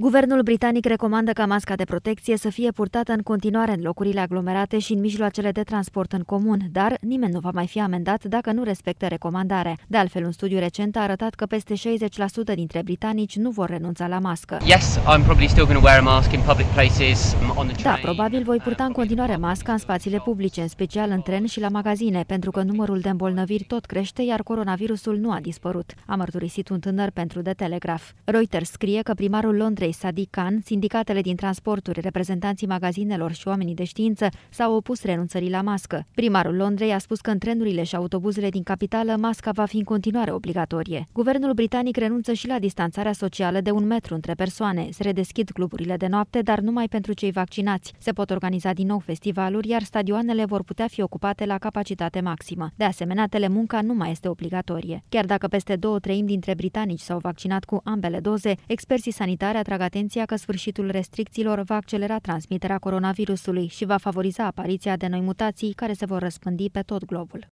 Guvernul britanic recomandă ca masca de protecție să fie purtată în continuare în locurile aglomerate și în mijloacele de transport în comun, dar nimeni nu va mai fi amendat dacă nu respectă recomandarea. De altfel, un studiu recent a arătat că peste 60% dintre britanici nu vor renunța la mască. Yes, I'm probably still going to wear a mask in public places, on the train. Da, probabil voi purta în continuare masca în spațiile publice, în special în tren și la magazine, pentru că numărul de îmbolnăviri tot crește, iar coronavirusul nu a dispărut, a mărturisit un tânăr pentru The Telegraph. Reuters scrie că primarul Londrei, Sadiq Khan, sindicatele din transporturi, reprezentanții magazinelor și oamenii de știință s-au opus renunțării la mască. Primarul Londrei a spus că în trenurile și autobuzele din capitală masca va fi în continuare obligatorie. Guvernul britanic renunță și la distanțarea socială de 1 metru între persoane. Se redeschid cluburile de noapte, dar numai pentru cei vaccinați. Se pot organiza din nou festivaluri, iar stadioanele vor putea fi ocupate la capacitate maximă. De asemenea, telemunca nu mai este obligatorie. Chiar dacă peste 2/3 dintre britanici s-au vaccinat cu ambele doze, experții sanitari atrag atenția că sfârșitul restricțiilor va accelera transmiterea coronavirusului și va favoriza apariția de noi mutații care se vor răspândi pe tot globul.